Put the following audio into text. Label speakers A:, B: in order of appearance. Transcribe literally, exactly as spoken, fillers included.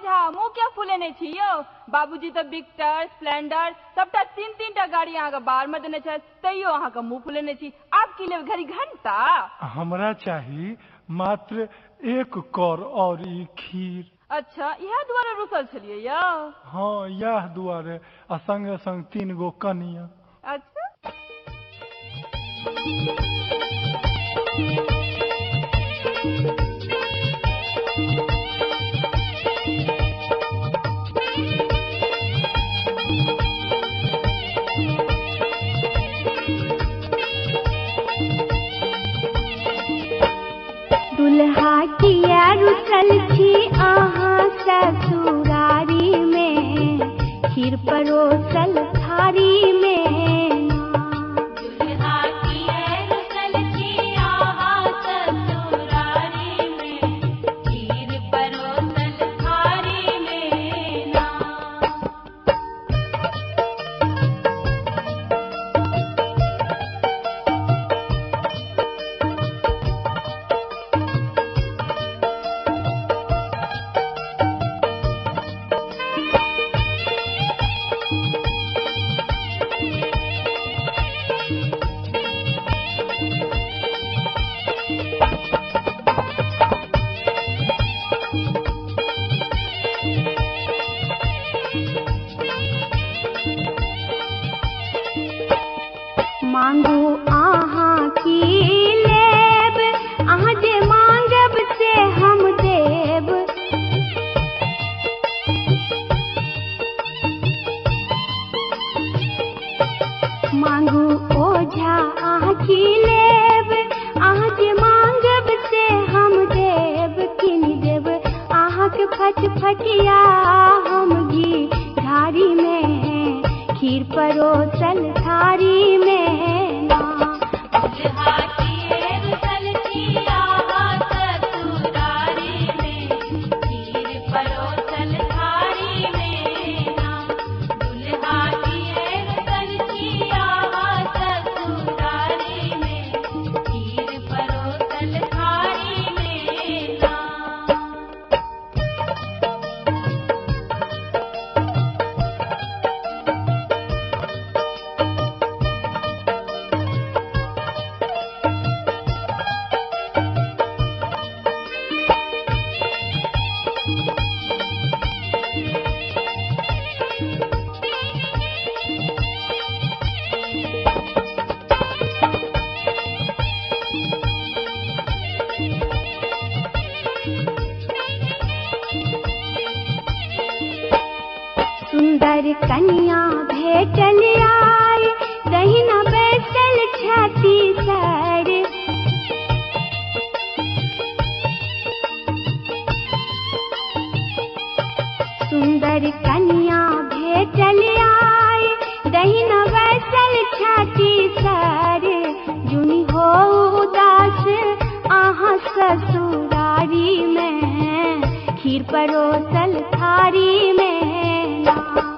A: ओझा मुँह क्या फुलेने छी यौ बाबूजी तो विक्टर स्प्लेंडर सबटा तीन तीन टा गाड़ी अहाँ के बाहर में देने छथि तैयो अहाँ के मुँह फुलेने छी आप की लेब घड़ी घंटा
B: हमरा चाही मात्र एक कौर और ई खीर।
A: अच्छा यह दुआरे रुसल छलिए यौ?
B: हाँ यह दुआरे आ संगे संग तीन गो कनिया।
A: अच्छा
C: दुल्हा किया रुसल छी अहाँ ससुरारी में खीर परोसल थारी में दुल्हा किया रुसल छी अहाँ ससुरारी में खीर परोसल थारी में ना। मांगू आहाँ की लेब अहाँ जे मांगब से हम देब मांगू ओझा आहाँ की लेब अहाँ जे मांगब से हम देब किन देब आहाँ के फटफटिया हम घी ढारी में खीर परोसल थारी में ना। दुल्हा किए रुसल छी अहाँ ससुरारी में खीर परोसल थारी में ना। दुल्हा किए रुसल छी अहाँ ससुरारी में खीर परोसल थारी में ना। सुंदर कन्या भेटल आय दहिना बैसल छाती सर सुंदर कन्या भेटल आय दहिना बैसल छाती सर जुनी हो उदास आहाँ ससुरारी में खीर परोसल थारी में ना।